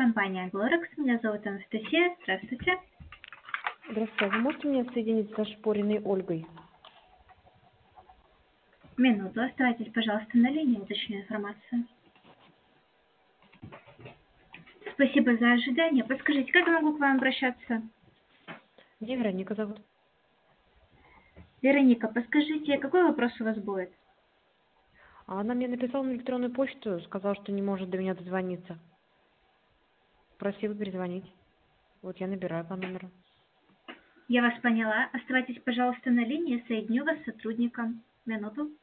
Компания Glorex. Меня зовут Анастасия. Здравствуйте. Здравствуйте, вы можете меня соединить со Шпориной Ольгой? Минуту. Оставайтесь, пожалуйста, на линии. Уточню информацию. Спасибо за ожидание. Подскажите, как я могу к вам обращаться? Меня Вероника зовут. Вероника, подскажите, какой вопрос у вас будет? Она мне написала на электронную почту, сказала, что не может до меня дозвониться. Просила перезвонить. Вот я набираю по номеру. Я вас поняла. Оставайтесь, пожалуйста, на линии. Соединю вас с сотрудником. Минуту.